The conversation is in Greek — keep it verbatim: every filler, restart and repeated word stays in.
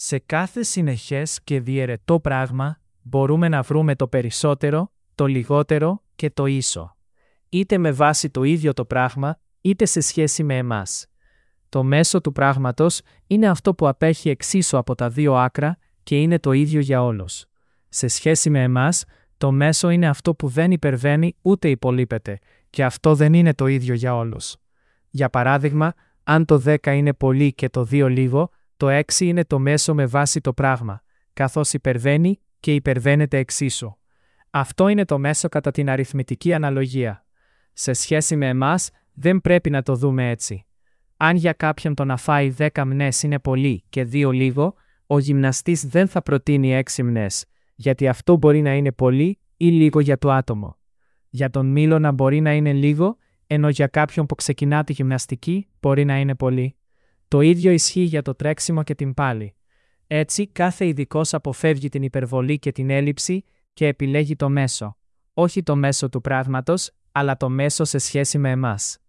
Σε κάθε συνεχές και διαιρετό πράγμα, μπορούμε να βρούμε το περισσότερο, το λιγότερο και το ίσο. Είτε με βάση το ίδιο το πράγμα, είτε σε σχέση με εμάς. Το μέσο του πράγματος είναι αυτό που απέχει εξίσου από τα δύο άκρα και είναι το ίδιο για όλους. Σε σχέση με εμάς, το μέσο είναι αυτό που δεν υπερβαίνει ούτε υπολείπεται, και αυτό δεν είναι το ίδιο για όλους. Για παράδειγμα, αν το δέκα είναι πολύ και το δύο λίγο, το έξι είναι το μέσο με βάση το πράγμα, καθώς υπερβαίνει και υπερβαίνεται εξίσου. Αυτό είναι το μέσο κατά την αριθμητική αναλογία. Σε σχέση με εμάς, δεν πρέπει να το δούμε έτσι. Αν για κάποιον το να φάει δέκα μνές είναι πολύ και δύο λίγο, ο γυμναστής δεν θα προτείνει έξι μνές, γιατί αυτό μπορεί να είναι πολύ ή λίγο για το άτομο. Για τον μήλωνα μπορεί να είναι λίγο, ενώ για κάποιον που ξεκινά τη γυμναστική μπορεί να είναι πολύ. Το ίδιο ισχύει για το τρέξιμο και την πάλη. Έτσι, κάθε ειδικός αποφεύγει την υπερβολή και την έλλειψη και επιλέγει το μέσο. Όχι το μέσο του πράγματος, αλλά το μέσο σε σχέση με εμάς.